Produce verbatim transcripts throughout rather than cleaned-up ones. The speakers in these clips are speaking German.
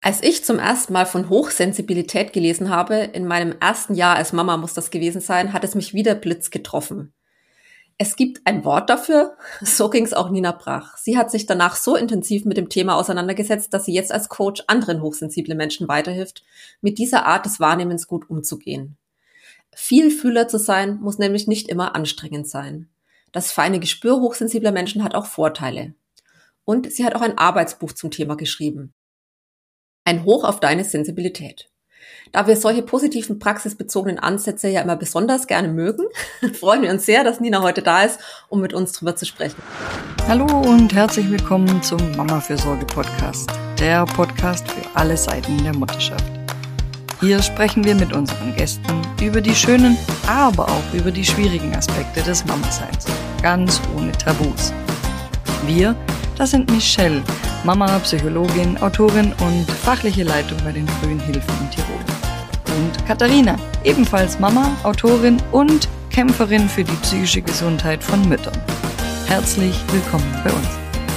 Als ich zum ersten Mal von Hochsensibilität gelesen habe, in meinem ersten Jahr als Mama muss das gewesen sein, hat es mich wie der Blitz getroffen. Es gibt ein Wort dafür, so ging es auch Nina Brach. Sie hat sich danach so intensiv mit dem Thema auseinandergesetzt, dass sie jetzt als Coach anderen hochsensiblen Menschen weiterhilft, mit dieser Art des Wahrnehmens gut umzugehen. Vielfühler zu sein, muss nämlich nicht immer anstrengend sein. Das feine Gespür hochsensibler Menschen hat auch Vorteile. Und sie hat auch ein Arbeitsbuch zum Thema geschrieben. Ein Hoch auf deine Sensibilität. Da wir solche positiven, praxisbezogenen Ansätze ja immer besonders gerne mögen, freuen wir uns sehr, dass Nina heute da ist, um mit uns drüber zu sprechen. Hallo und herzlich willkommen zum Mama-Fürsorge-Podcast, der Podcast für alle Seiten der Mutterschaft. Hier sprechen wir mit unseren Gästen über die schönen, aber auch über die schwierigen Aspekte des Mama-Seins, ganz ohne Tabus. Wir, das sind Michelle, Mama, Psychologin, Autorin und fachliche Leitung bei den Frühen Hilfen in Tirol. Und Katharina, ebenfalls Mama, Autorin und Kämpferin für die psychische Gesundheit von Müttern. Herzlich willkommen bei uns.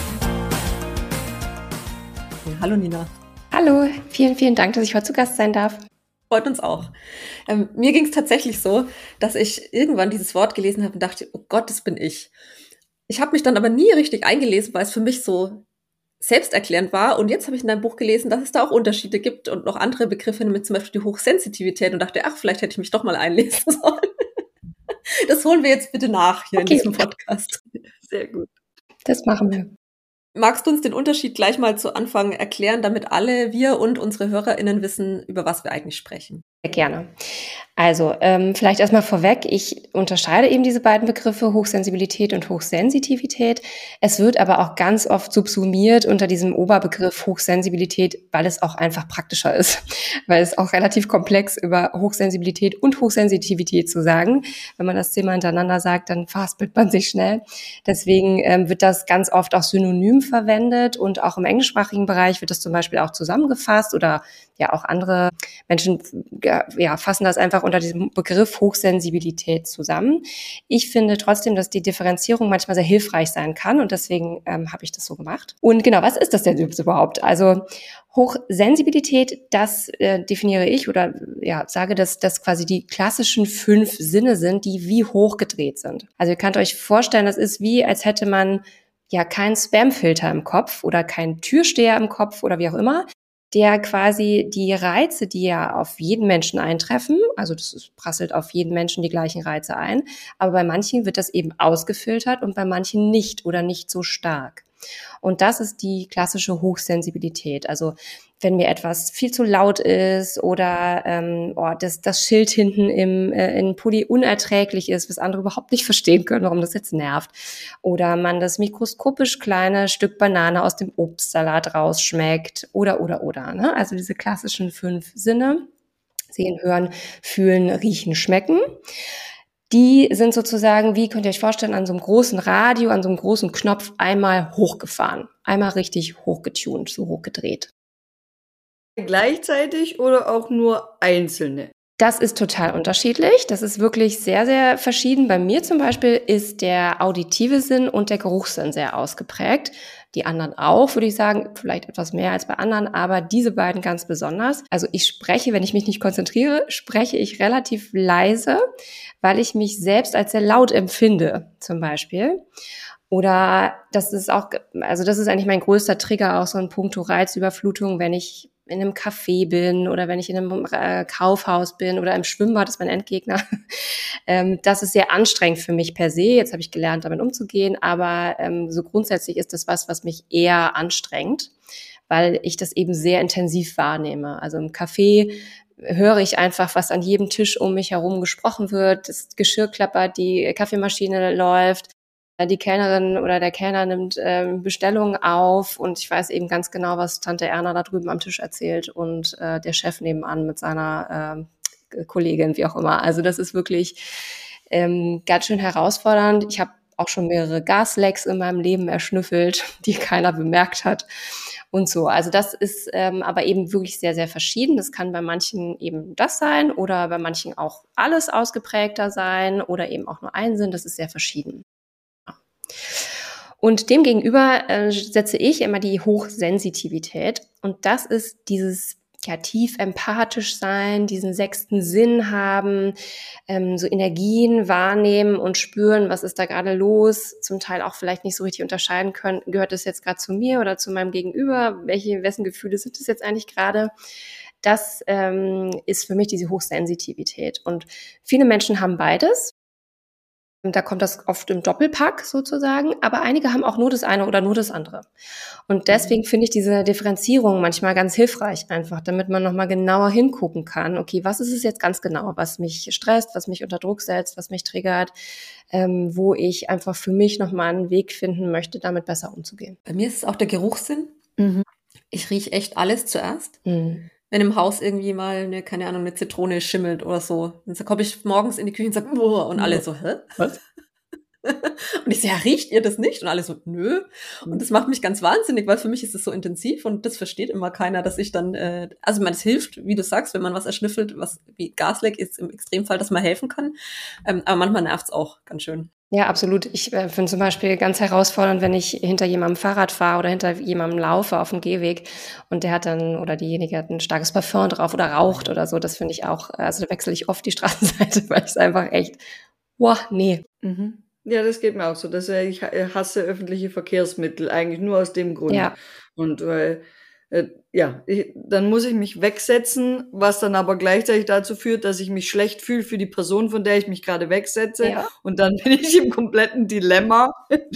Hallo Nina. Hallo, vielen, vielen Dank, dass ich heute zu Gast sein darf. Freut uns auch. Ähm, mir ging es tatsächlich so, dass ich irgendwann dieses Wort gelesen habe und dachte, oh Gott, das bin ich. Ich habe mich dann aber nie richtig eingelesen, weil es für mich so selbsterklärend war. Und jetzt habe ich in deinem Buch gelesen, dass es da auch Unterschiede gibt und noch andere Begriffe, mit zum Beispiel die Hochsensitivität, und dachte, ach, vielleicht hätte ich mich doch mal einlesen sollen. Das holen wir jetzt bitte nach hier okay. in diesem Podcast. Sehr gut. Das machen wir. Magst du uns den Unterschied gleich mal zu Anfang erklären, damit alle, wir und unsere HörerInnen wissen, über was wir eigentlich sprechen? Sehr gerne. Also ähm, vielleicht erstmal vorweg, ich unterscheide eben diese beiden Begriffe Hochsensibilität und Hochsensitivität. Es wird aber auch ganz oft subsumiert unter diesem Oberbegriff Hochsensibilität, weil es auch einfach praktischer ist, weil es auch relativ komplex über Hochsensibilität und Hochsensitivität zu sagen. Wenn man das Thema hintereinander sagt, dann verhaspelt man sich schnell. Deswegen ähm, wird das ganz oft auch synonym verwendet und auch im englischsprachigen Bereich wird das zum Beispiel auch zusammengefasst oder ja auch andere Menschen ja, fassen das einfach unter diesem Begriff Hochsensibilität zusammen. Ich finde trotzdem, dass die Differenzierung manchmal sehr hilfreich sein kann und deswegen ähm, habe ich das so gemacht. Und genau, was ist das denn überhaupt? Also Hochsensibilität, das äh, definiere ich oder ja sage, dass das quasi die klassischen fünf Sinne sind, die wie hochgedreht sind. Also ihr könnt euch vorstellen, das ist wie, als hätte man ja keinen Spamfilter im Kopf oder keinen Türsteher im Kopf oder wie auch immer, der quasi die Reize, die ja auf jeden Menschen eintreffen, also das ist, prasselt auf jeden Menschen die gleichen Reize ein, aber bei manchen wird das eben ausgefiltert und bei manchen nicht oder nicht so stark. Und das ist die klassische Hochsensibilität. Also wenn mir etwas viel zu laut ist oder ähm, oh, das, das Schild hinten im äh, in Pulli unerträglich ist, was andere überhaupt nicht verstehen können, warum das jetzt nervt. Oder man das mikroskopisch kleine Stück Banane aus dem Obstsalat rausschmeckt oder, oder, oder. Ne? Also diese klassischen fünf Sinne, sehen, hören, fühlen, riechen, schmecken. Die sind sozusagen, wie könnt ihr euch vorstellen, an so einem großen Radio, an so einem großen Knopf einmal hochgefahren. Einmal richtig hochgetunt, so hochgedreht. Gleichzeitig oder auch nur einzelne? Das ist total unterschiedlich. Das ist wirklich sehr, sehr verschieden. Bei mir zum Beispiel ist der auditive Sinn und der Geruchssinn sehr ausgeprägt. Die anderen auch, würde ich sagen, vielleicht etwas mehr als bei anderen, aber diese beiden ganz besonders. Also ich spreche, wenn ich mich nicht konzentriere, spreche ich relativ leise, weil ich mich selbst als sehr laut empfinde, zum Beispiel. Oder das ist auch, also das ist eigentlich mein größter Trigger, auch so ein Punkto Reizüberflutung, wenn ich in einem Café bin oder wenn ich in einem äh, Kaufhaus bin oder im Schwimmbad, das ist mein Endgegner. ähm, das ist sehr anstrengend für mich per se. Jetzt habe ich gelernt, damit umzugehen, aber ähm, so grundsätzlich ist das was, was mich eher anstrengt, weil ich das eben sehr intensiv wahrnehme. Also im Café höre ich einfach, was an jedem Tisch um mich herum gesprochen wird. Das Geschirr klappert, die Kaffeemaschine läuft. Die Kellnerin oder der Kellner nimmt ähm, Bestellungen auf und ich weiß eben ganz genau, was Tante Erna da drüben am Tisch erzählt und äh, der Chef nebenan mit seiner äh, Kollegin, wie auch immer. Also das ist wirklich ähm, ganz schön herausfordernd. Ich habe auch schon mehrere Gaslecks in meinem Leben erschnüffelt, die keiner bemerkt hat und so. Also das ist ähm, aber eben wirklich sehr, sehr verschieden. Das kann bei manchen eben das sein oder bei manchen auch alles ausgeprägter sein oder eben auch nur ein Sinn. Das ist sehr verschieden. Und demgegenüber äh, setze ich immer die Hochsensitivität. Und das ist dieses ja, tief empathisch sein, diesen sechsten Sinn haben, ähm, so Energien wahrnehmen und spüren, was ist da gerade los, zum Teil auch vielleicht nicht so richtig unterscheiden können, gehört das jetzt gerade zu mir oder zu meinem Gegenüber, welche, wessen Gefühle sind es jetzt eigentlich gerade? Das ähm, ist für mich diese Hochsensitivität. Und viele Menschen haben beides. Da kommt das oft im Doppelpack sozusagen, aber einige haben auch nur das eine oder nur das andere. Und deswegen finde ich diese Differenzierung manchmal ganz hilfreich einfach, damit man nochmal genauer hingucken kann, okay, was ist es jetzt ganz genau, was mich stresst, was mich unter Druck setzt, was mich triggert, ähm, wo ich einfach für mich nochmal einen Weg finden möchte, damit besser umzugehen. Bei mir ist es auch der Geruchssinn. Mhm. Ich rieche echt alles zuerst. Mhm. Wenn im Haus irgendwie mal eine, keine Ahnung, eine Zitrone schimmelt oder so, dann komme ich morgens in die Küche und sage, oh, und alle so, hä? Was? Und ich so, ja, riecht ihr das nicht? Und alle so, nö. Und das macht mich ganz wahnsinnig, weil für mich ist es so intensiv und das versteht immer keiner, dass ich dann, äh, also ich meine, es hilft, wie du sagst, wenn man was erschnüffelt, was wie Gasleck ist im Extremfall, dass man helfen kann. Ähm, aber manchmal nervt es auch ganz schön. Ja, absolut. Ich äh, finde zum Beispiel ganz herausfordernd, wenn ich hinter jemandem Fahrrad fahre oder hinter jemandem laufe auf dem Gehweg und der hat dann, oder diejenige hat ein starkes Parfum drauf oder raucht oder so. Das finde ich auch, also da wechsle ich oft die Straßenseite, weil ich es einfach echt, wow, nee. Mhm. Ja, das geht mir auch so. Dass ich hasse öffentliche Verkehrsmittel eigentlich nur aus dem Grund. Ja. Und weil, äh, ja, ich, dann muss ich mich wegsetzen, was dann aber gleichzeitig dazu führt, dass ich mich schlecht fühle für die Person, von der ich mich gerade wegsetze. Ja. Und dann bin ich im kompletten Dilemma.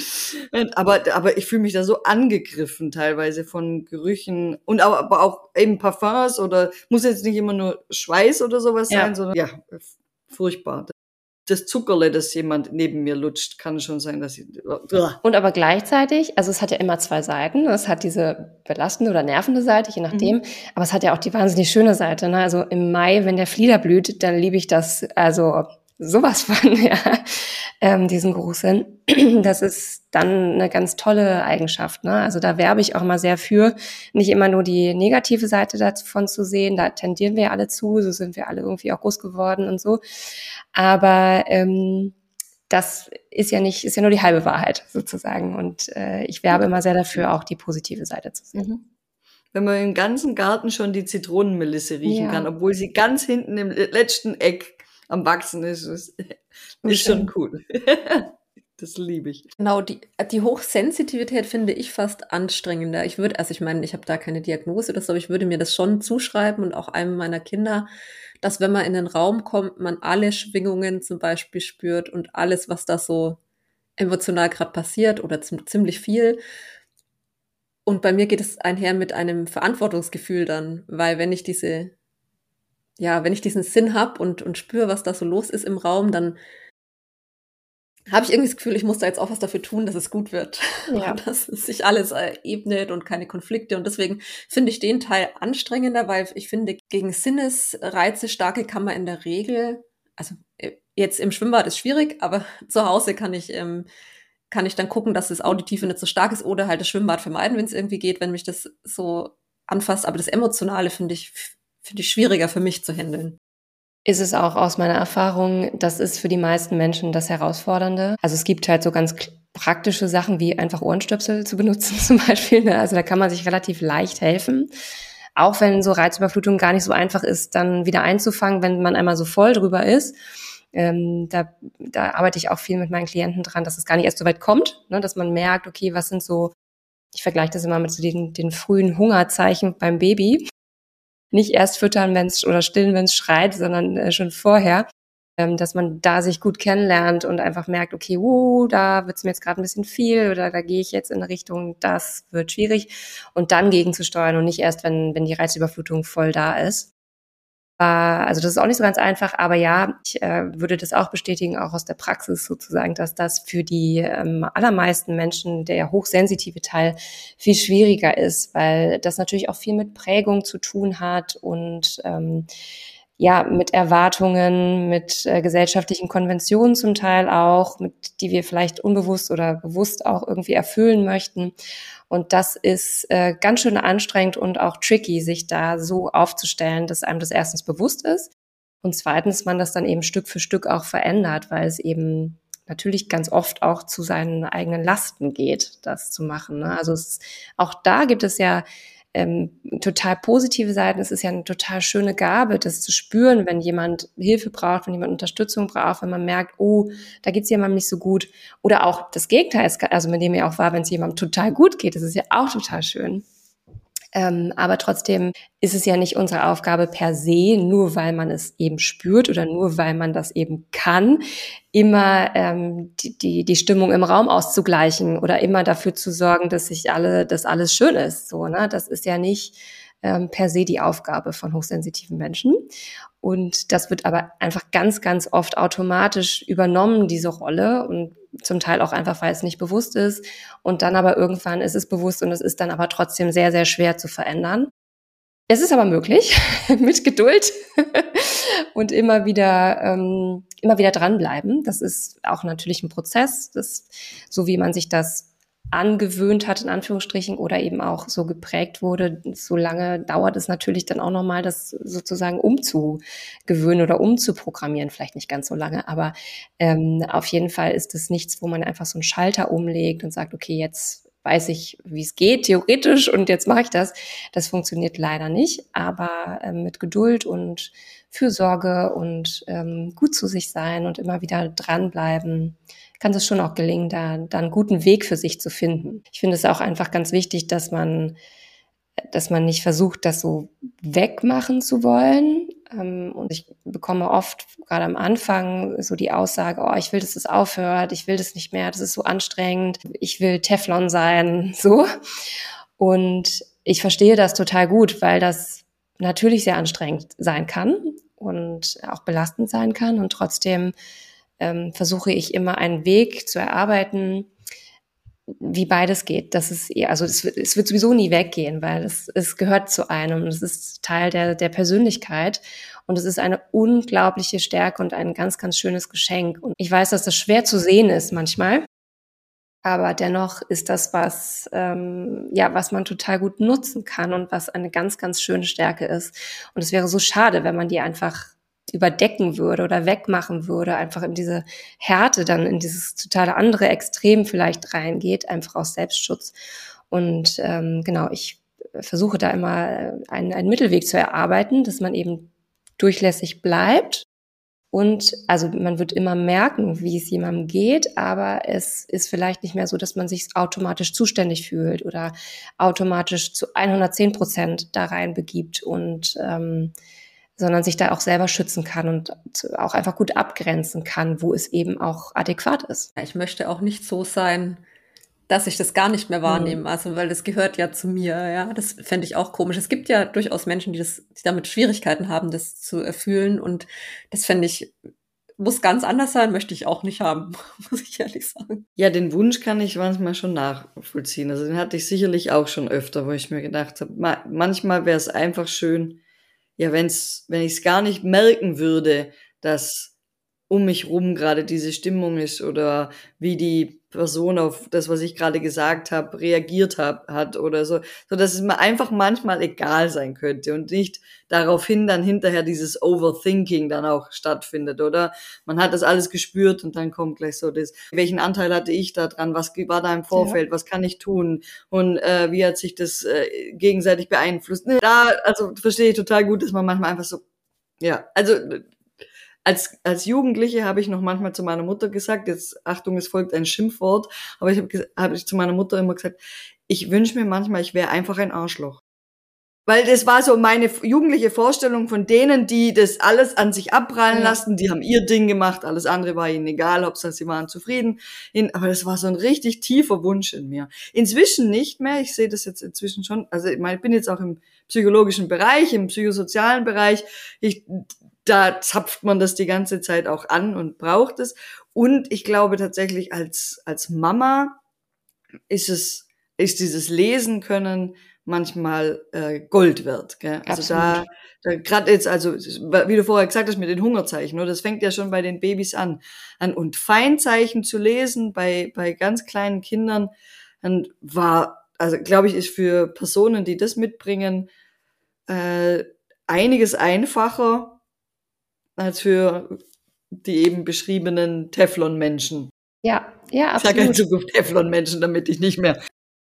aber, aber ich fühle mich da so angegriffen teilweise von Gerüchen und aber, aber auch eben Parfums oder muss jetzt nicht immer nur Schweiß oder sowas Ja. sein, sondern ja, furchtbar. Das Zuckerle, das jemand neben mir lutscht, kann schon sein, dass ich... Und aber gleichzeitig, also es hat ja immer zwei Seiten. Es hat diese belastende oder nervende Seite, je nachdem. Mhm. Aber es hat ja auch die wahnsinnig schöne Seite. Ne? Also im Mai, wenn der Flieder blüht, dann liebe ich das, also sowas von, ja, ähm, diesen Geruchssinn. Das ist dann eine ganz tolle Eigenschaft. Ne? Also da werbe ich auch mal sehr für, nicht immer nur die negative Seite davon zu sehen. Da tendieren wir alle zu, so sind wir alle irgendwie auch groß geworden und so. Aber ähm, das ist ja nicht, ist ja nur die halbe Wahrheit sozusagen. Und äh, ich werbe immer sehr dafür, auch die positive Seite zu sehen. Mhm. Wenn man im ganzen Garten schon die Zitronenmelisse riechen Ja. kann, obwohl sie ganz hinten im letzten Eck am Wachsen ist, ist, ist schon cool. Das liebe ich. Genau, die, die Hochsensitivität finde ich fast anstrengender. Ich würde, also ich meine, ich habe da keine Diagnose oder so, aber ich würde mir das schon zuschreiben und auch einem meiner Kinder, dass wenn man in den Raum kommt, man alle Schwingungen zum Beispiel spürt und alles, was da so emotional gerade passiert oder zum, ziemlich viel. Und bei mir geht es einher mit einem Verantwortungsgefühl dann, weil wenn ich diese, ja, wenn ich diesen Sinn habe und, und spüre, was da so los ist im Raum, dann habe ich irgendwie das Gefühl, ich muss da jetzt auch was dafür tun, dass es gut wird. Ja. Dass es sich alles äh, ebnet und keine Konflikte. Und deswegen finde ich den Teil anstrengender, weil ich finde, gegen Sinnesreize starke kann man in der Regel, also äh, jetzt im Schwimmbad ist schwierig, aber zu Hause kann ich, ähm, kann ich dann gucken, dass das Auditive nicht so stark ist oder halt das Schwimmbad vermeiden, wenn es irgendwie geht, wenn mich das so anfasst. Aber das Emotionale finde ich, finde ich schwieriger für mich zu handeln. Ist es auch aus meiner Erfahrung, das ist für die meisten Menschen das Herausfordernde. Also es gibt halt so ganz praktische Sachen wie einfach Ohrenstöpsel zu benutzen zum Beispiel. Also da kann man sich relativ leicht helfen. Auch wenn so Reizüberflutung gar nicht so einfach ist, dann wieder einzufangen, wenn man einmal so voll drüber ist. Ähm, da, da arbeite ich auch viel mit meinen Klienten dran, dass es gar nicht erst so weit kommt, ne, dass man merkt, okay, was sind so, ich vergleiche das immer mit so den, den frühen Hungerzeichen beim Baby. Nicht erst füttern, wenn es oder stillen, wenn es schreit, sondern äh, schon vorher, ähm, dass man da sich gut kennenlernt und einfach merkt, okay, uh, da wird es mir jetzt gerade ein bisschen viel oder da gehe ich jetzt in eine Richtung, das wird schwierig und dann gegenzusteuern und nicht erst, wenn wenn die Reizüberflutung voll da ist. Äh, also das ist auch nicht so ganz einfach, aber ja, ich äh, würde das auch bestätigen, auch aus der Praxis sozusagen, dass das für die ähm, allermeisten Menschen der hochsensitive Teil viel schwieriger ist, weil das natürlich auch viel mit Prägung zu tun hat und ähm, ja, mit Erwartungen, mit äh, gesellschaftlichen Konventionen zum Teil auch, mit die wir vielleicht unbewusst oder bewusst auch irgendwie erfüllen möchten. Und das ist äh, ganz schön anstrengend und auch tricky, sich da so aufzustellen, dass einem das erstens bewusst ist und zweitens man das dann eben Stück für Stück auch verändert, weil es eben natürlich ganz oft auch zu seinen eigenen Lasten geht, das zu machen. Ne? Also es, auch da gibt es ja ähm, total positive Seiten. Es ist ja eine total schöne Gabe, das zu spüren, wenn jemand Hilfe braucht, wenn jemand Unterstützung braucht, wenn man merkt, oh, da geht es jemandem nicht so gut. Oder auch das Gegenteil, also mit dem ja auch war, wenn es jemandem total gut geht, das ist ja auch total schön. Ähm, aber trotzdem ist es ja nicht unsere Aufgabe per se, nur weil man es eben spürt oder nur weil man das eben kann, immer ähm, die, die, die Stimmung im Raum auszugleichen oder immer dafür zu sorgen, dass sich alle, dass alles schön ist. So, ne? Das ist ja nicht ähm, per se die Aufgabe von hochsensitiven Menschen. Und das wird aber einfach ganz, ganz oft automatisch übernommen, diese Rolle, und zum Teil auch einfach, weil es nicht bewusst ist. Und dann aber irgendwann ist es bewusst und es ist dann aber trotzdem sehr, sehr schwer zu verändern. Es ist aber möglich, mit Geduld und immer wieder, ähm, immer wieder dranbleiben. Das ist auch natürlich ein Prozess, das, so wie man sich das angewöhnt hat, in Anführungsstrichen, oder eben auch so geprägt wurde, so lange dauert es natürlich dann auch nochmal, das sozusagen umzugewöhnen oder umzuprogrammieren. Vielleicht nicht ganz so lange, aber ähm, auf jeden Fall ist es nichts, wo man einfach so einen Schalter umlegt und sagt, okay, jetzt weiß ich, wie es geht, theoretisch, und jetzt mache ich das. Das funktioniert leider nicht, aber ähm, mit Geduld und Fürsorge und ähm, gut zu sich sein und immer wieder dranbleiben, kann es schon auch gelingen, da, da einen guten Weg für sich zu finden. Ich finde es auch einfach ganz wichtig, dass man, dass man nicht versucht, das so wegmachen zu wollen. Und ich bekomme oft, gerade am Anfang, so die Aussage, oh, ich will, dass es aufhört, ich will das nicht mehr, das ist so anstrengend, ich will Teflon sein, so. Und ich verstehe das total gut, weil das natürlich sehr anstrengend sein kann und auch belastend sein kann, und trotzdem Ähm, versuche ich immer einen Weg zu erarbeiten, wie beides geht. Das ist eher, also es wird, es wird sowieso nie weggehen, weil es, es gehört zu einem. Es ist Teil der, der Persönlichkeit, und es ist eine unglaubliche Stärke und ein ganz, ganz schönes Geschenk. Und ich weiß, dass das schwer zu sehen ist manchmal, aber dennoch ist das was, ähm, ja, was man total gut nutzen kann und was eine ganz, ganz schöne Stärke ist. Und es wäre so schade, wenn man die einfach überdecken würde oder wegmachen würde, einfach in diese Härte, dann in dieses totale andere Extrem vielleicht reingeht, einfach aus Selbstschutz. Und ähm, genau, ich versuche da immer einen, einen Mittelweg zu erarbeiten, dass man eben durchlässig bleibt. Und also man wird immer merken, wie es jemandem geht, aber es ist vielleicht nicht mehr so, dass man sich automatisch zuständig fühlt oder automatisch zu hundertzehn Prozent da rein begibt, und ähm, sondern sich da auch selber schützen kann und auch einfach gut abgrenzen kann, wo es eben auch adäquat ist. Ich möchte auch nicht so sein, dass ich das gar nicht mehr wahrnehme, mhm. also weil das gehört ja zu mir, ja, das fände ich auch komisch. Es gibt ja durchaus Menschen, die das, die damit Schwierigkeiten haben, das zu erfühlen, und das fände ich, muss ganz anders sein, möchte ich auch nicht haben, muss ich ehrlich sagen. Ja, den Wunsch kann ich manchmal schon nachvollziehen, also den hatte ich sicherlich auch schon öfter, wo ich mir gedacht habe, ma- manchmal wäre es einfach schön, ja, wenn's, wenn ich es gar nicht merken würde, dass um mich rum gerade diese Stimmung ist oder wie die Person auf das, was ich gerade gesagt habe, reagiert hab, hat oder so, so dass es mir einfach manchmal egal sein könnte und nicht daraufhin dann hinterher dieses Overthinking dann auch stattfindet, oder? Man hat das alles gespürt und dann kommt gleich so das, welchen Anteil hatte ich da dran, was war da im Vorfeld, ja. Was kann ich tun und äh, wie hat sich das äh, gegenseitig beeinflusst? Da, also verstehe ich total gut, dass man manchmal einfach so, ja, also Als, als Jugendliche habe ich noch manchmal zu meiner Mutter gesagt, jetzt Achtung, es folgt ein Schimpfwort, aber ich habe hab ich zu meiner Mutter immer gesagt, ich wünsche mir manchmal, ich wäre einfach ein Arschloch. Weil das war so meine jugendliche Vorstellung von denen, die das alles an sich abprallen ja. lassen, die haben ihr Ding gemacht, alles andere war ihnen egal, Hauptsache sie waren zufrieden. Aber das war so ein richtig tiefer Wunsch in mir. Inzwischen nicht mehr, ich sehe das jetzt inzwischen schon, also ich meine, ich bin jetzt auch im psychologischen Bereich, im psychosozialen Bereich, ich da zapft man das die ganze Zeit auch an und braucht es. Und ich glaube tatsächlich als als Mama ist es ist dieses Lesen können manchmal äh, Gold wert. Gell? Also Absolut. da, da gerade jetzt, also wie du vorher gesagt hast mit den Hungerzeichen, oder das fängt ja schon bei den Babys an, an und Feinzeichen zu lesen bei bei ganz kleinen Kindern, dann war, also glaube ich, ist für Personen, die das mitbringen, äh, einiges einfacher als für die eben beschriebenen Teflon-Menschen. Ja, ja, Ich sage in absolut. Zukunft Teflon-Menschen, damit ich nicht mehr.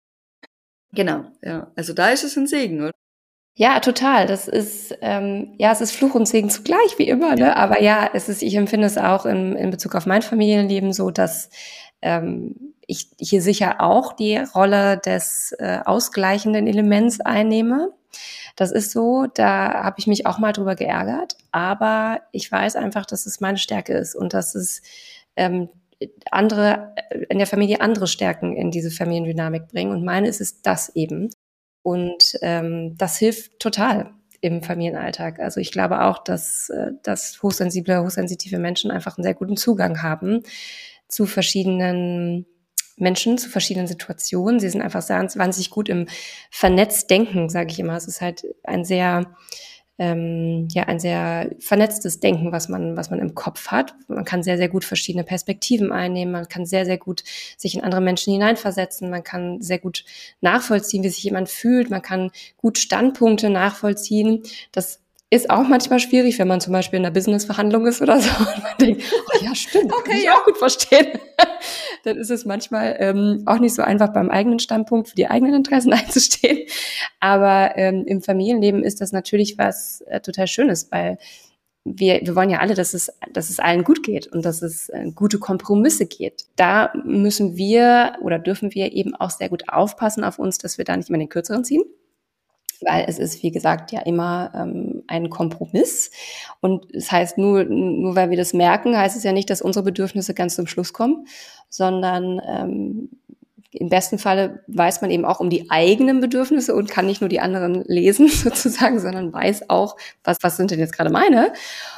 Genau, ja. Also da ist es ein Segen, oder? Ja, total. Das ist, ähm, ja, es ist Fluch und Segen zugleich, wie immer, ne? Aber ja, es ist, ich empfinde es auch in, in Bezug auf mein Familienleben so, dass ähm, ich hier sicher auch die Rolle des äh, ausgleichenden Elements einnehme. Das ist so, da habe ich mich auch mal drüber geärgert, aber ich weiß einfach, dass es meine Stärke ist und dass es ähm, andere in der Familie andere Stärken in diese Familiendynamik bringen und meine ist es das eben. Und ähm, das hilft total im Familienalltag. Also ich glaube auch, dass, äh, dass hochsensible, hochsensitive Menschen einfach einen sehr guten Zugang haben zu verschiedenen Menschen, zu verschiedenen Situationen. Sie sind einfach sehr wahnsinnig gut im vernetzt Denken, sage ich immer. Es ist halt ein sehr ähm, ja ein sehr vernetztes Denken, was man was man im Kopf hat. Man kann sehr sehr gut verschiedene Perspektiven einnehmen. Man kann sehr sehr gut sich in andere Menschen hineinversetzen. Man kann sehr gut nachvollziehen, wie sich jemand fühlt. Man kann gut Standpunkte nachvollziehen. Das ist auch manchmal schwierig, wenn man zum Beispiel in einer Business-Verhandlung ist oder so und man denkt, oh ja, stimmt, okay, kann ich ja auch gut verstehen. Dann ist es manchmal ähm, auch nicht so einfach, beim eigenen Standpunkt für die eigenen Interessen einzustehen. Aber ähm, im Familienleben ist das natürlich was äh, total Schönes, weil wir, wir wollen ja alle, dass es, dass es allen gut geht und dass es äh, gute Kompromisse geht. Da müssen wir oder dürfen wir eben auch sehr gut aufpassen auf uns, dass wir da nicht immer den Kürzeren ziehen. Weil es ist, wie gesagt, ja immer ähm, ein Kompromiss. Und es heißt, nur, nur weil wir das merken, heißt es ja nicht, dass unsere Bedürfnisse ganz zum Schluss kommen, sondern ähm, im besten Falle weiß man eben auch um die eigenen Bedürfnisse und kann nicht nur die anderen lesen sozusagen, sondern weiß auch, was, was sind denn jetzt gerade meine?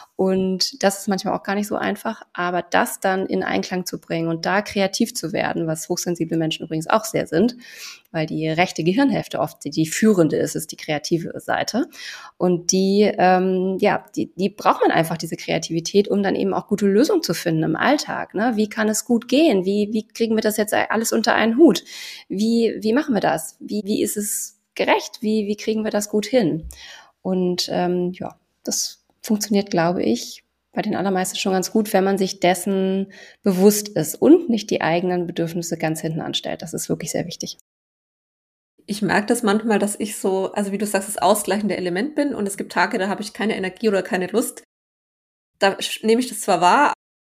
Und das ist manchmal auch gar nicht so einfach, aber das dann in Einklang zu bringen und da kreativ zu werden, was hochsensible Menschen übrigens auch sehr sind, weil die rechte Gehirnhälfte oft die, die führende ist, ist die kreative Seite. Und die, ähm, ja, die, die braucht man einfach, diese Kreativität, um dann eben auch gute Lösungen zu finden im Alltag. Ne? Wie kann es gut gehen? Wie, wie kriegen wir das jetzt alles unter einen Hut? Wie, wie machen wir das? Wie, wie ist es gerecht? Wie, wie kriegen wir das gut hin? Und ähm, ja, das funktioniert, glaube ich, bei den allermeisten schon ganz gut, wenn man sich dessen bewusst ist und nicht die eigenen Bedürfnisse ganz hinten anstellt. Das ist wirklich sehr wichtig. Ich merke das manchmal, dass ich so, also wie du sagst, das ausgleichende Element bin und es gibt Tage, da habe ich keine Energie oder keine Lust. Da nehme ich das zwar wahr,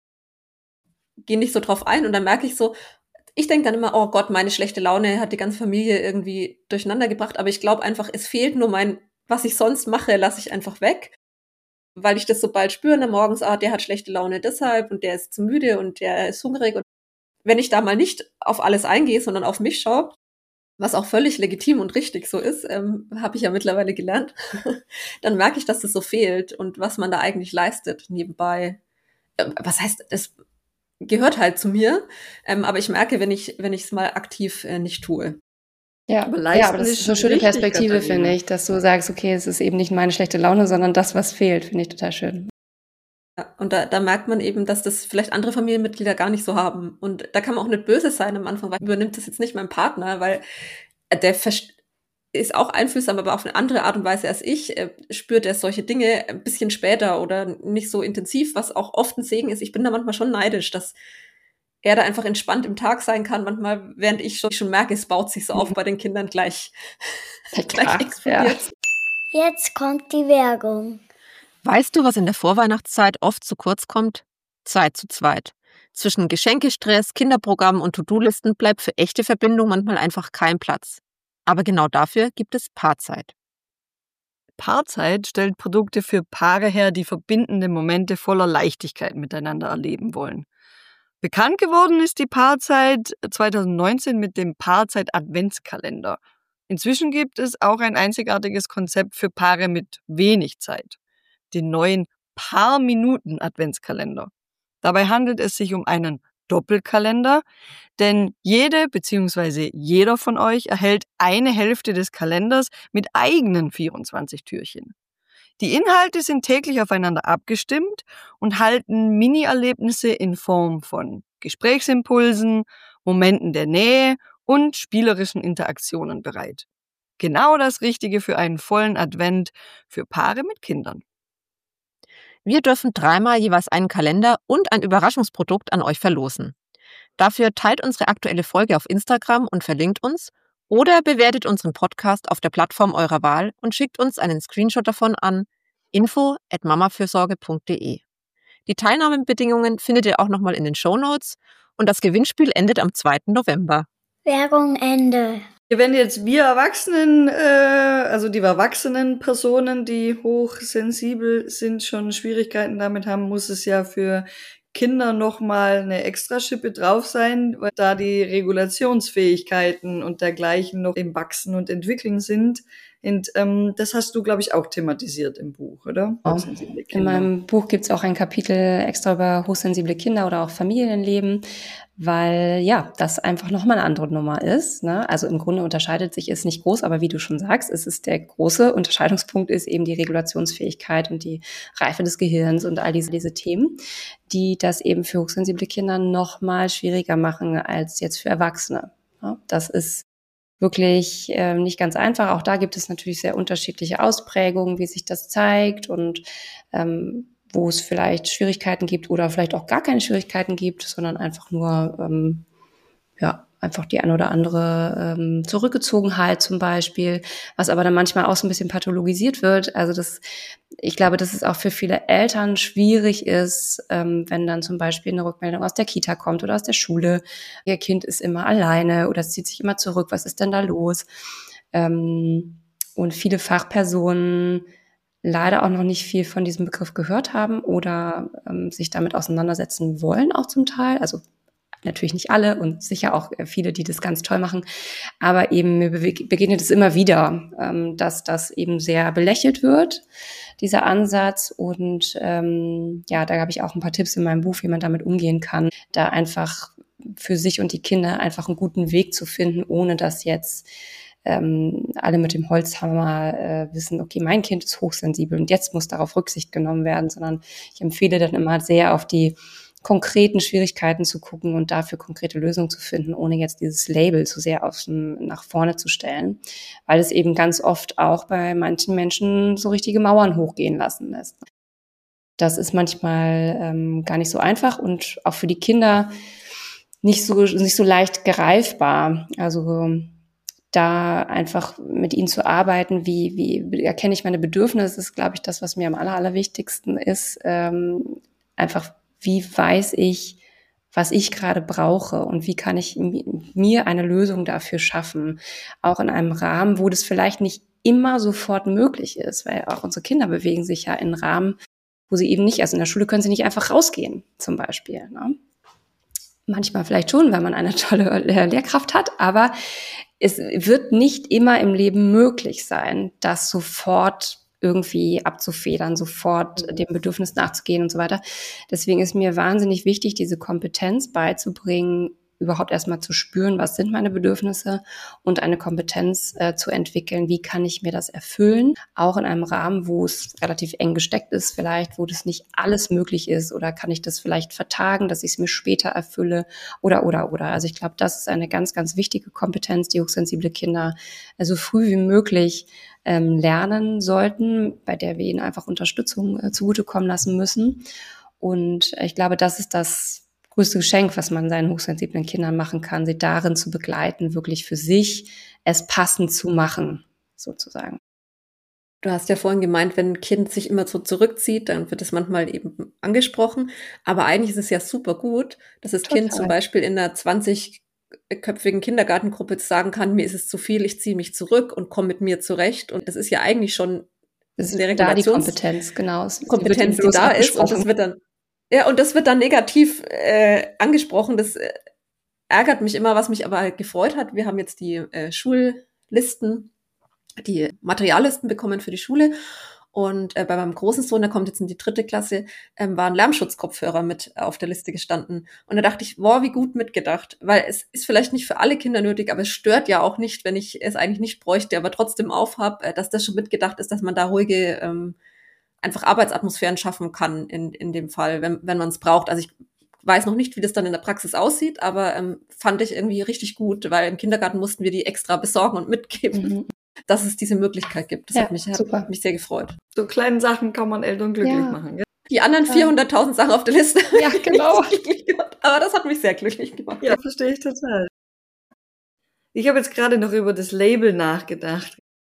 gehe nicht so drauf ein und dann merke ich so, ich denke dann immer, oh Gott, meine schlechte Laune hat die ganze Familie irgendwie durcheinander gebracht, aber ich glaube einfach, es fehlt nur mein, was ich sonst mache, lasse ich einfach weg. Weil ich das so bald spüre, ne, morgens, ah, der hat schlechte Laune deshalb und der ist zu müde und der ist hungrig. Und wenn ich da mal nicht auf alles eingehe, sondern auf mich schaue, was auch völlig legitim und richtig so ist, ähm, habe ich ja mittlerweile gelernt, dann merke ich, dass das so fehlt und was man da eigentlich leistet nebenbei. Ähm, was heißt, es gehört halt zu mir, ähm, aber ich merke, wenn ich wenn ich es mal aktiv äh, nicht tue. Ja, aber, ja, aber das ist so eine schöne Perspektive, finde ich, dass du sagst, okay, es ist eben nicht meine schlechte Laune, sondern das, was fehlt, finde ich total schön. Ja, und da, da merkt man eben, dass das vielleicht andere Familienmitglieder gar nicht so haben. Und da kann man auch nicht böse sein am Anfang, weil übernimmt das jetzt nicht mein Partner, weil der ist auch einfühlsam, aber auf eine andere Art und Weise als ich, äh, spürt er solche Dinge ein bisschen später oder nicht so intensiv, was auch oft ein Segen ist. Ich bin da manchmal schon neidisch, dass er da einfach entspannt im Tag sein kann, manchmal, während ich schon, schon merke, es baut sich so auf bei den Kindern gleich, gleich explodiert. Ja. Jetzt kommt die Werbung. Weißt du, was in der Vorweihnachtszeit oft zu kurz kommt? Zeit zu zweit. Zwischen Geschenkestress, Kinderprogrammen und To-Do-Listen bleibt für echte Verbindung manchmal einfach kein Platz. Aber genau dafür gibt es Paarzeit. Paarzeit stellt Produkte für Paare her, die verbindende Momente voller Leichtigkeit miteinander erleben wollen. Bekannt geworden ist die Paarzeit zwanzig neunzehn mit dem Paarzeit-Adventskalender. Inzwischen gibt es auch ein einzigartiges Konzept für Paare mit wenig Zeit, den neuen Paar-Minuten-Adventskalender. Dabei handelt es sich um einen Doppelkalender, denn jede bzw. jeder von euch erhält eine Hälfte des Kalenders mit eigenen vierundzwanzig Türchen. Die Inhalte sind täglich aufeinander abgestimmt und halten Mini-Erlebnisse in Form von Gesprächsimpulsen, Momenten der Nähe und spielerischen Interaktionen bereit. Genau das Richtige für einen vollen Advent für Paare mit Kindern. Wir dürfen dreimal jeweils einen Kalender und ein Überraschungsprodukt an euch verlosen. Dafür teilt unsere aktuelle Folge auf Instagram und verlinkt uns oder bewertet unseren Podcast auf der Plattform eurer Wahl und schickt uns einen Screenshot davon an info at mamafürsorge punkt de. Die Teilnahmebedingungen findet ihr auch nochmal in den Shownotes und das Gewinnspiel endet am zweiten November. Werbung Ende. Wenn jetzt wir Erwachsenen, äh, also die erwachsenen Personen, die hochsensibel sind, schon Schwierigkeiten damit haben, muss es ja für Kinder nochmal eine Extraschippe drauf sein, weil da die Regulationsfähigkeiten und dergleichen noch im Wachsen und Entwickeln sind. Und ähm, das hast du, glaube ich, auch thematisiert im Buch, oder? Oh. In meinem Buch gibt es auch ein Kapitel extra über hochsensible Kinder oder auch Familienleben, weil ja, das einfach nochmal eine andere Nummer ist. Ne? Also im Grunde unterscheidet sich es nicht groß, aber wie du schon sagst, es ist der große Unterscheidungspunkt ist eben die Regulationsfähigkeit und die Reife des Gehirns und all diese, diese Themen, die das eben für hochsensible Kinder nochmal schwieriger machen als jetzt für Erwachsene. Ja? Das ist wirklich äh, nicht ganz einfach. Auch da gibt es natürlich sehr unterschiedliche Ausprägungen, wie sich das zeigt und ähm, wo es vielleicht Schwierigkeiten gibt oder vielleicht auch gar keine Schwierigkeiten gibt, sondern einfach nur ähm, ja einfach die eine oder andere ähm, Zurückgezogenheit zum Beispiel, was aber dann manchmal auch so ein bisschen pathologisiert wird. Also das, ich glaube, dass es auch für viele Eltern schwierig ist, ähm, wenn dann zum Beispiel eine Rückmeldung aus der Kita kommt oder aus der Schule. Ihr Kind ist immer alleine oder es zieht sich immer zurück. Was ist denn da los? Ähm, und viele Fachpersonen leider auch noch nicht viel von diesem Begriff gehört haben oder ähm, sich damit auseinandersetzen wollen, auch zum Teil. Also natürlich nicht alle und sicher auch viele, die das ganz toll machen. Aber eben mir begegnet es immer wieder, ähm, dass das eben sehr belächelt wird, dieser Ansatz. Und ähm, ja, da habe ich auch ein paar Tipps in meinem Buch, wie man damit umgehen kann, da einfach für sich und die Kinder einfach einen guten Weg zu finden, ohne dass jetzt ähm, alle mit dem Holzhammer äh, wissen, okay, mein Kind ist hochsensibel und jetzt muss darauf Rücksicht genommen werden, sondern ich empfehle dann immer sehr auf die konkreten Schwierigkeiten zu gucken und dafür konkrete Lösungen zu finden, ohne jetzt dieses Label zu sehr auf, nach vorne zu stellen, weil es eben ganz oft auch bei manchen Menschen so richtige Mauern hochgehen lassen lässt. Das ist manchmal ähm, gar nicht so einfach und auch für die Kinder nicht so, nicht so leicht greifbar. Also da einfach mit ihnen zu arbeiten, wie, wie erkenne ich meine Bedürfnisse, ist, glaube ich, das, was mir am aller, allerwichtigsten ist, ähm, einfach wie weiß ich, was ich gerade brauche und wie kann ich mir eine Lösung dafür schaffen, auch in einem Rahmen, wo das vielleicht nicht immer sofort möglich ist, weil auch unsere Kinder bewegen sich ja in Rahmen, wo sie eben nicht, also in der Schule können sie nicht einfach rausgehen, zum Beispiel. Ne? Manchmal vielleicht schon, weil man eine tolle Lehrkraft hat, aber es wird nicht immer im Leben möglich sein, das sofort irgendwie abzufedern, sofort dem Bedürfnis nachzugehen und so weiter. Deswegen ist mir wahnsinnig wichtig, diese Kompetenz beizubringen, überhaupt erstmal zu spüren, was sind meine Bedürfnisse und eine Kompetenz äh, zu entwickeln, wie kann ich mir das erfüllen, auch in einem Rahmen, wo es relativ eng gesteckt ist vielleicht, wo das nicht alles möglich ist oder kann ich das vielleicht vertagen, dass ich es mir später erfülle oder, oder, oder. Also ich glaube, das ist eine ganz, ganz wichtige Kompetenz, die hochsensible Kinder äh, so früh wie möglich ähm, lernen sollten, bei der wir ihnen einfach Unterstützung äh, zugutekommen lassen müssen. Und äh, ich glaube, das ist das größte Geschenk, was man seinen hochsensiblen Kindern machen kann, sie darin zu begleiten, wirklich für sich es passend zu machen, sozusagen. Du hast ja vorhin gemeint, wenn ein Kind sich immer so zurückzieht, dann wird es manchmal eben angesprochen. Aber eigentlich ist es ja super gut, dass das Total. Kind zum Beispiel in einer zwanzigköpfigen Kindergartengruppe sagen kann, mir ist es zu viel, ich ziehe mich zurück und komme mit mir zurecht. Und das ist ja eigentlich schon das ist eine da die Kompetenz, genau. Kompetenz, die, die da ist. Und das wird dann Ja, und das wird dann negativ äh, angesprochen. Das äh, ärgert mich immer, was mich aber halt gefreut hat. Wir haben jetzt die äh, Schullisten, die Materiallisten bekommen für die Schule. Und äh, bei meinem großen Sohn, der kommt jetzt in die dritte Klasse, ähm, waren Lärmschutzkopfhörer mit auf der Liste gestanden. Und da dachte ich, wow, wie gut mitgedacht. Weil es ist vielleicht nicht für alle Kinder nötig, aber es stört ja auch nicht, wenn ich es eigentlich nicht bräuchte, aber trotzdem aufhab, äh, dass das schon mitgedacht ist, dass man da ruhige ähm, einfach Arbeitsatmosphären schaffen kann in, in dem Fall, wenn, wenn man es braucht. Also ich weiß noch nicht, wie das dann in der Praxis aussieht, aber ähm, fand ich irgendwie richtig gut, weil im Kindergarten mussten wir die extra besorgen und mitgeben, mhm. dass es diese Möglichkeit gibt. Das ja, hat, mich, hat mich sehr gefreut. So kleinen Sachen kann man Eltern glücklich ja. machen. Gell? Die anderen vierhunderttausend Sachen auf der Liste. Ja, genau. Aber das hat mich sehr glücklich gemacht. Ja, verstehe ich total. Ich habe jetzt gerade noch über das Label nachgedacht.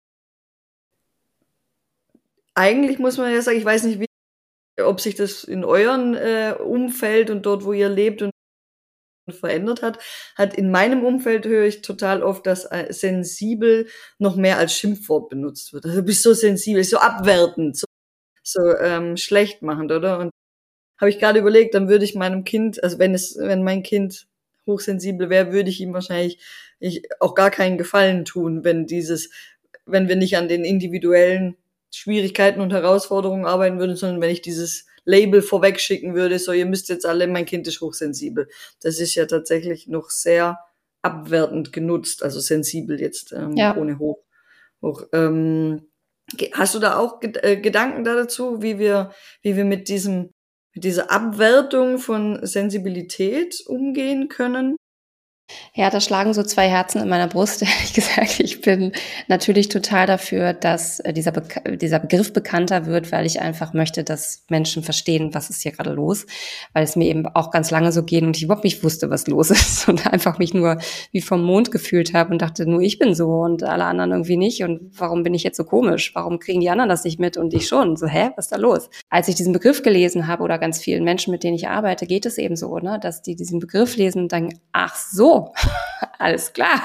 Eigentlich muss man ja sagen, ich weiß nicht, wie, ob sich das in euren äh, Umfeld und dort, wo ihr lebt und verändert hat, hat in meinem Umfeld höre ich total oft, dass äh, sensibel noch mehr als Schimpfwort benutzt wird. Also du bist so sensibel, so abwertend, so, so ähm, schlecht machend, oder? Und habe ich gerade überlegt, dann würde ich meinem Kind, also wenn es, wenn mein Kind hochsensibel wäre, würde ich ihm wahrscheinlich ich, auch gar keinen Gefallen tun, wenn dieses, wenn wir nicht an den individuellen Schwierigkeiten und Herausforderungen arbeiten würden, sondern wenn ich dieses Label vorweg schicken würde, so ihr müsst jetzt alle, mein Kind ist hochsensibel. Das ist ja tatsächlich noch sehr abwertend genutzt, also sensibel jetzt ähm, Ja. ohne hoch. hoch ähm, hast du da auch Ged- äh, Gedanken da dazu, wie wir, wie wir mit diesem, mit dieser Abwertung von Sensibilität umgehen können? Ja, da schlagen so zwei Herzen in meiner Brust, ehrlich gesagt. Ich bin natürlich total dafür, dass äh, dieser, Be- dieser Begriff bekannter wird, weil ich einfach möchte, dass Menschen verstehen, was ist hier gerade los, weil es mir eben auch ganz lange so geht und ich überhaupt nicht wusste, was los ist und einfach mich nur wie vom Mond gefühlt habe und dachte, nur ich bin so und alle anderen irgendwie nicht und warum bin ich jetzt so komisch? Warum kriegen die anderen das nicht mit und ich schon? So, hä, was ist da los? Als ich diesen Begriff gelesen habe oder ganz vielen Menschen, mit denen ich arbeite, geht es eben so, ne, dass die diesen Begriff lesen und denken, ach so, alles klar.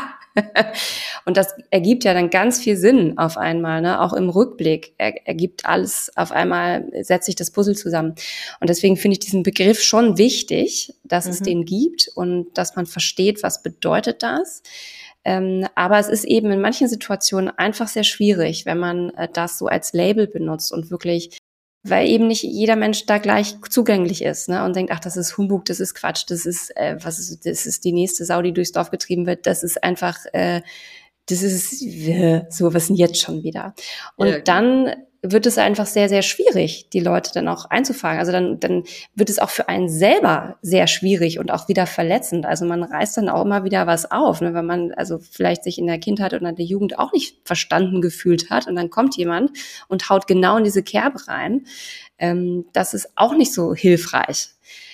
Und das ergibt ja dann ganz viel Sinn auf einmal, ne? Auch im Rückblick er, ergibt alles auf einmal, setzt sich das Puzzle zusammen. Und deswegen finde ich diesen Begriff schon wichtig, dass mhm. es den gibt und dass man versteht, was bedeutet das. Ähm, aber es ist eben in manchen Situationen einfach sehr schwierig, wenn man äh, das so als Label benutzt und wirklich, weil eben nicht jeder Mensch da gleich zugänglich ist, ne, und denkt, ach, das ist Humbug, das ist Quatsch, das ist, äh, was ist, das ist die nächste Sau, die durchs Dorf getrieben wird, das ist einfach, äh, das ist, äh, so, was denn jetzt schon wieder? Und ja, dann wird es einfach sehr, sehr schwierig, die Leute dann auch einzufangen. Also dann, dann wird es auch für einen selber sehr schwierig und auch wieder verletzend. Also man reißt dann auch immer wieder was auf, ne, wenn man also vielleicht sich in der Kindheit oder in der Jugend auch nicht verstanden gefühlt hat und dann kommt jemand und haut genau in diese Kerbe rein. Ähm, das ist auch nicht so hilfreich.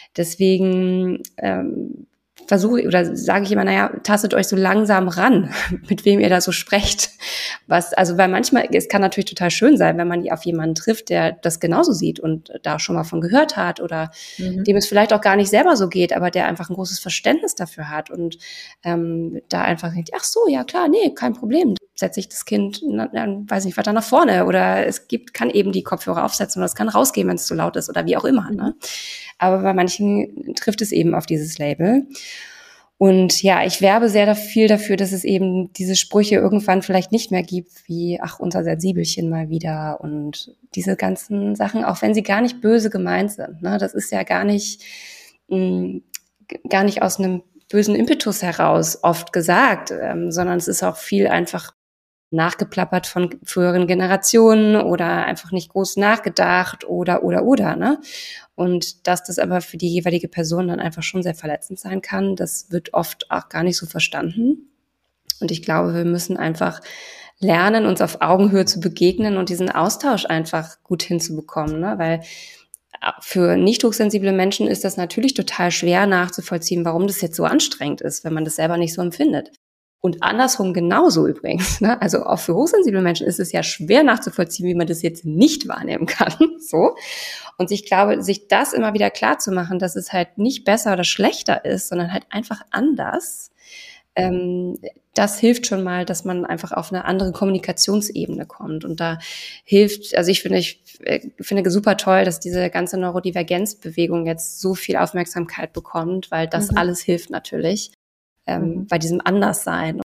Deswegen ähm, versuche oder sage ich immer, naja, tastet euch so langsam ran, mit wem ihr da so sprecht. Was, also, weil manchmal, es kann natürlich total schön sein, wenn man auf jemanden trifft, der das genauso sieht und da schon mal von gehört hat oder mhm. dem es vielleicht auch gar nicht selber so geht, aber der einfach ein großes Verständnis dafür hat und ähm, da einfach denkt, ach so, ja klar, nee, kein Problem. Setze ich das Kind, na, na, weiß nicht, weiter nach vorne oder es gibt, kann eben die Kopfhörer aufsetzen oder es kann rausgehen, wenn es zu laut ist oder wie auch immer. Ne? Aber bei manchen trifft es eben auf dieses Label. Und ja, ich werbe sehr viel dafür, dass es eben diese Sprüche irgendwann vielleicht nicht mehr gibt, wie, ach, unser Sensibelchen mal wieder und diese ganzen Sachen, auch wenn sie gar nicht böse gemeint sind. Ne? Das ist ja gar nicht, mh, gar nicht aus einem bösen Impetus heraus oft gesagt, ähm, sondern es ist auch viel einfach nachgeplappert von früheren Generationen oder einfach nicht groß nachgedacht oder, oder, oder, ne? Und dass das aber für die jeweilige Person dann einfach schon sehr verletzend sein kann, das wird oft auch gar nicht so verstanden. Und ich glaube, wir müssen einfach lernen, uns auf Augenhöhe zu begegnen und diesen Austausch einfach gut hinzubekommen, ne? Weil für nicht hochsensible Menschen ist das natürlich total schwer nachzuvollziehen, warum das jetzt so anstrengend ist, wenn man das selber nicht so empfindet. Und andersrum genauso übrigens. Ne? Also auch für hochsensible Menschen ist es ja schwer nachzuvollziehen, wie man das jetzt nicht wahrnehmen kann. So. Und ich glaube, sich das immer wieder klar zu machen, dass es halt nicht besser oder schlechter ist, sondern halt einfach anders, ähm, das hilft schon mal, dass man einfach auf eine andere Kommunikationsebene kommt. Und da hilft, also ich finde, ich finde super toll, dass diese ganze Neurodivergenzbewegung jetzt so viel Aufmerksamkeit bekommt, weil das mhm. alles hilft natürlich. Ähm, mhm. bei diesem Anderssein.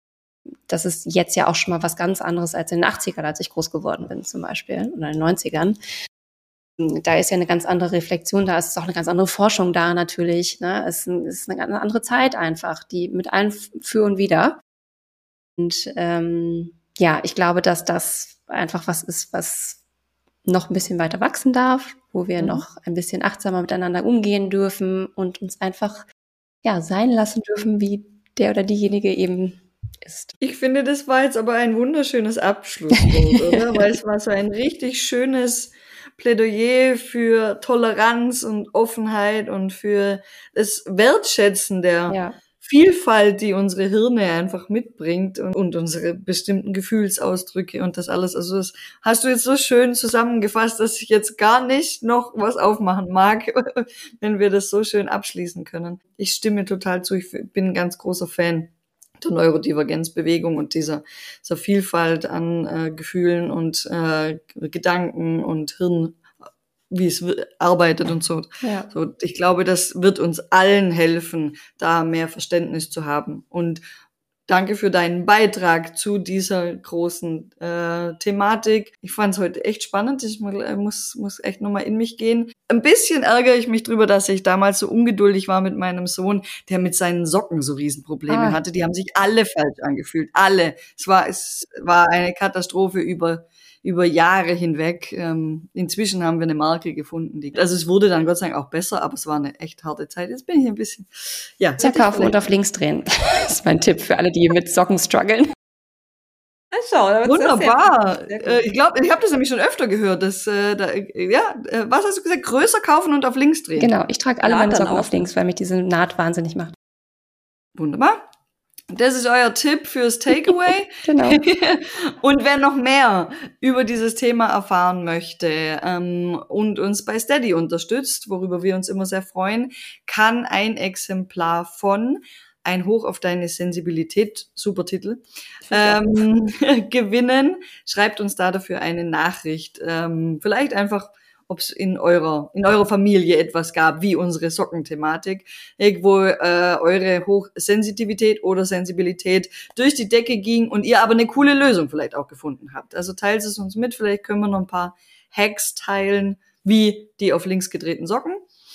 Das ist jetzt ja auch schon mal was ganz anderes als in den achtzigern, als ich groß geworden bin zum Beispiel, oder in den neunzigern. Da ist ja eine ganz andere Reflexion, da ist auch eine ganz andere Forschung da natürlich. Ne? Es ist eine ganz andere Zeit einfach, die mit allen für und wider. Und ähm, ja, ich glaube, dass das einfach was ist, was noch ein bisschen weiter wachsen darf, wo wir mhm. noch ein bisschen achtsamer miteinander umgehen dürfen und uns einfach ja, sein lassen dürfen, wie der oder diejenige eben ist. Ich finde, das war jetzt aber ein wunderschönes Abschlusswort, oder? Weil es war so ein richtig schönes Plädoyer für Toleranz und Offenheit und für das Wertschätzen der Ja. Vielfalt, die unsere Hirne einfach mitbringt und, und unsere bestimmten Gefühlsausdrücke und das alles. Also das hast du jetzt so schön zusammengefasst, dass ich jetzt gar nicht noch was aufmachen mag, wenn wir das so schön abschließen können. Ich stimme total zu. Ich bin ein ganz großer Fan der Neurodivergenzbewegung und dieser, dieser Vielfalt an äh, Gefühlen und äh, Gedanken und Hirn, wie es arbeitet und so. Ja. So, ich glaube, das wird uns allen helfen, da mehr Verständnis zu haben. Und danke für deinen Beitrag zu dieser großen äh, Thematik. Ich fand es heute echt spannend. Ich muss, muss echt nochmal in mich gehen. Ein bisschen ärgere ich mich drüber, dass ich damals so ungeduldig war mit meinem Sohn, der mit seinen Socken so Riesenprobleme Ah. hatte. Die haben sich alle falsch angefühlt. Alle. Es war, es war eine Katastrophe über über Jahre hinweg. Ähm, inzwischen haben wir eine Marke gefunden. Die, also es wurde dann Gott sei Dank auch besser, aber es war eine echt harte Zeit. Jetzt bin ich ein bisschen, ja. Zerkaufen und auf links drehen. Das ist mein Tipp für alle, die mit Socken strugglen. Na, schau, da wird's Wunderbar. sehr gut. Äh, ich glaube, ich habe das nämlich schon öfter gehört. Dass, äh, da, äh, ja, äh, was hast du gesagt? Größer kaufen und auf links drehen. Genau, ich trage alle Ja, meine dann Socken auch. auf links, weil mich diese Naht wahnsinnig macht. Wunderbar. Das ist euer Tipp fürs Takeaway. Genau. Und wer noch mehr über dieses Thema erfahren möchte ähm, und uns bei Steady unterstützt, worüber wir uns immer sehr freuen, kann ein Exemplar von Ein Hoch auf deine Sensibilität, super Titel, ähm, gewinnen. Schreibt uns da dafür eine Nachricht. Ähm, vielleicht einfach, ob es in eurer in eurer Familie etwas gab, wie unsere Sockenthematik, irgendwo äh, eure Hochsensitivität oder Sensibilität durch die Decke ging und ihr aber eine coole Lösung vielleicht auch gefunden habt. Also teilt es uns mit, vielleicht können wir noch ein paar Hacks teilen, wie die auf links gedrehten Socken.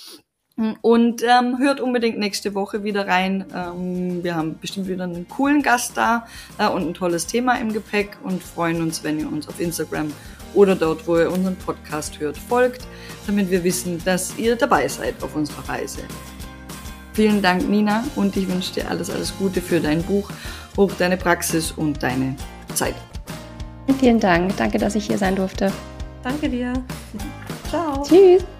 Und ähm, hört unbedingt nächste Woche wieder rein. Ähm, wir haben bestimmt wieder einen coolen Gast da äh, und ein tolles Thema im Gepäck und freuen uns, wenn ihr uns auf Instagram oder dort, wo ihr unseren Podcast hört, folgt, damit wir wissen, dass ihr dabei seid auf unserer Reise. Vielen Dank, Nina, und ich wünsche dir alles, alles Gute für dein Buch, Hoch deine Praxis und deine Zeit. Vielen Dank. Danke, dass ich hier sein durfte. Danke dir. Ciao. Tschüss.